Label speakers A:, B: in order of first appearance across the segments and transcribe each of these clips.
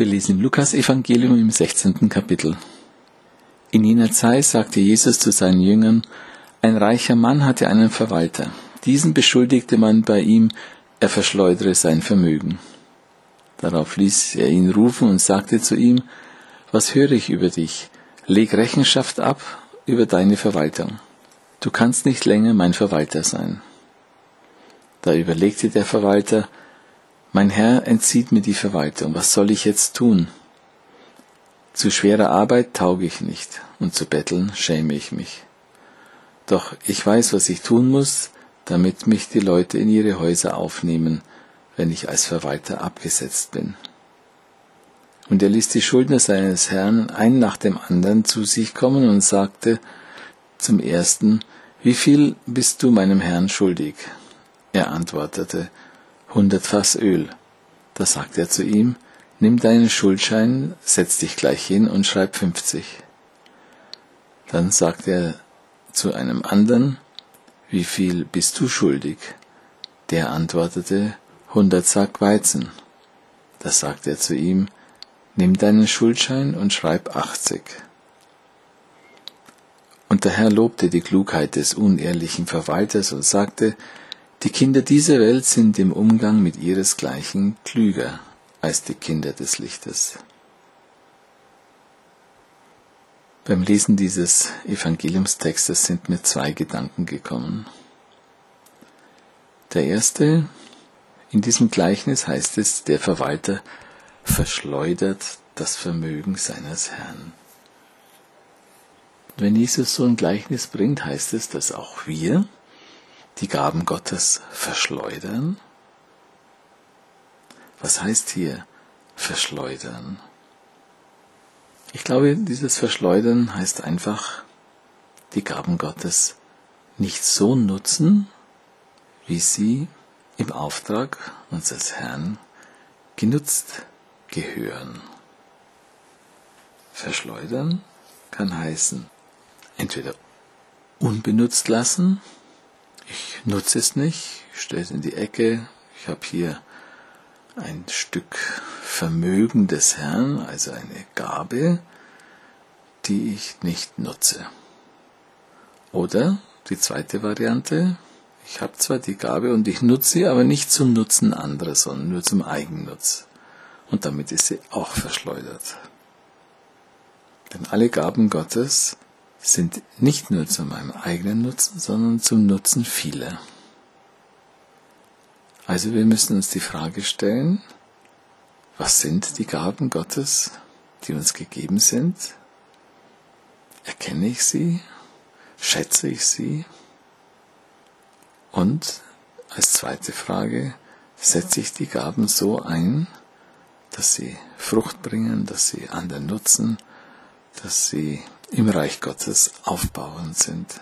A: Wir lesen im Lukas-Evangelium im 16. Kapitel. In jener Zeit sagte Jesus zu seinen Jüngern: Ein reicher Mann hatte einen Verwalter. Diesen beschuldigte man bei ihm, er verschleudere sein Vermögen. Darauf ließ er ihn rufen und sagte zu ihm: Was höre ich über dich? Leg Rechenschaft ab über deine Verwaltung. Du kannst nicht länger mein Verwalter sein. Da überlegte der Verwalter: Mein Herr entzieht mir die Verwaltung, was soll ich jetzt tun? Zu schwerer Arbeit tauge ich nicht, und zu betteln schäme ich mich. Doch ich weiß, was ich tun muss, damit mich die Leute in ihre Häuser aufnehmen, wenn ich als Verwalter abgesetzt bin. Und er ließ die Schuldner seines Herrn einen nach dem anderen zu sich kommen und sagte zum ersten: Wie viel bist du meinem Herrn schuldig? Er antwortete: 100 Fass Öl. Da sagte er zu ihm: Nimm deinen Schuldschein, setz dich gleich hin und schreib 50. Dann sagte er zu einem anderen: Wie viel bist du schuldig? Der antwortete: 100 Sack Weizen. Da sagte er zu ihm: Nimm deinen Schuldschein und schreib 80. Und der Herr lobte die Klugheit des unehrlichen Verwalters und sagte: Die Kinder dieser Welt sind im Umgang mit ihresgleichen klüger als die Kinder des Lichtes. Beim Lesen dieses Evangeliumstextes sind mir 2 Gedanken gekommen. Der erste: In diesem Gleichnis heißt es, der Verwalter verschleudert das Vermögen seines Herrn. Wenn Jesus so ein Gleichnis bringt, heißt es, dass auch wir die Gaben Gottes verschleudern? Was heißt hier verschleudern? Ich glaube, dieses Verschleudern heißt einfach, die Gaben Gottes nicht so nutzen, wie sie im Auftrag unseres Herrn genutzt gehören. Verschleudern kann heißen, entweder unbenutzt lassen, ich nutze es nicht, ich stelle es in die Ecke, ich habe hier ein Stück Vermögen des Herrn, also eine Gabe, die ich nicht nutze. Oder die zweite Variante: Ich habe zwar die Gabe und ich nutze sie, aber nicht zum Nutzen anderer, sondern nur zum Eigennutz. Und damit ist sie auch verschleudert. Denn alle Gaben Gottes sind nicht nur zu meinem eigenen Nutzen, sondern zum Nutzen vieler. Also wir müssen uns die Frage stellen: Was sind die Gaben Gottes, die uns gegeben sind? Erkenne ich sie? Schätze ich sie? Und als zweite Frage: Setze ich die Gaben so ein, dass sie Frucht bringen, dass sie anderen nutzen, dass sie im Reich Gottes aufbauend sind?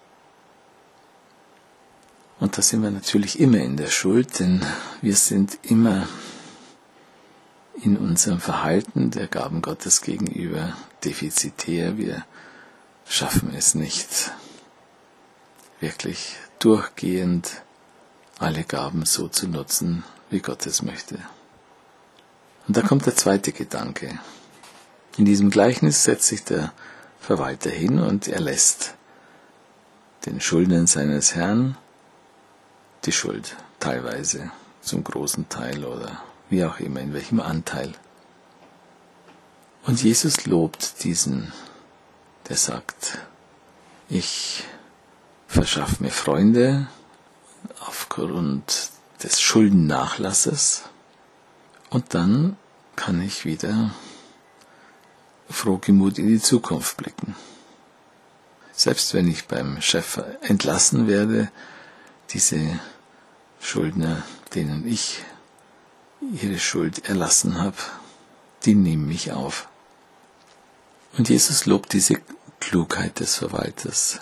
A: Und da sind wir natürlich immer in der Schuld, denn wir sind immer in unserem Verhalten der Gaben Gottes gegenüber defizitär. Wir schaffen es nicht, wirklich durchgehend alle Gaben so zu nutzen, wie Gott es möchte. Und da kommt der zweite Gedanke. In diesem Gleichnis setzt sich der Verwalter hin und er lässt den Schuldnern seines Herrn die Schuld, teilweise, zum großen Teil oder wie auch immer, in welchem Anteil. Und Jesus lobt diesen, der sagt: Ich verschaffe mir Freunde aufgrund des Schuldennachlasses und dann kann ich wieder frohgemut in die Zukunft blicken. Selbst wenn ich beim Chef entlassen werde, diese Schuldner, denen ich ihre Schuld erlassen habe, die nehmen mich auf. Und Jesus lobt diese Klugheit des Verwalters,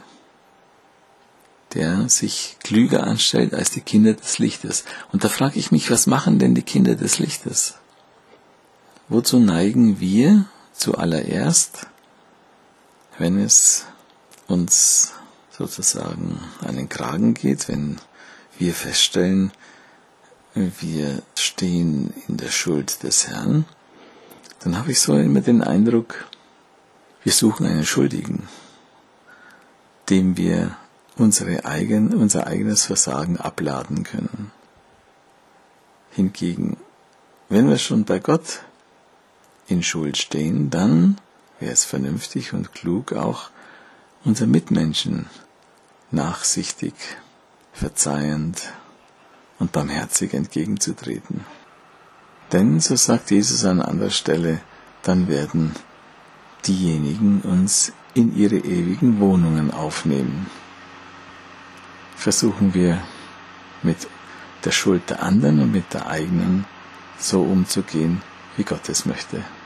A: der sich klüger anstellt als die Kinder des Lichtes. Und da frage ich mich, was machen denn die Kinder des Lichtes? Wozu neigen wir zuallererst, wenn es uns sozusagen an den Kragen geht, wenn wir feststellen, wir stehen in der Schuld des Herrn? dann habe ich so immer den Eindruck, wir suchen einen Schuldigen, dem wir unser eigenes Versagen abladen können. Hingegen, wenn wir schon bei Gott in Schuld stehen, dann wäre es vernünftig und klug, auch unseren Mitmenschen nachsichtig, verzeihend und barmherzig entgegenzutreten. Denn, so sagt Jesus an anderer Stelle, dann werden diejenigen uns in ihre ewigen Wohnungen aufnehmen. Versuchen wir mit der Schuld der anderen und mit der eigenen so umzugehen, wie Gott es möchte.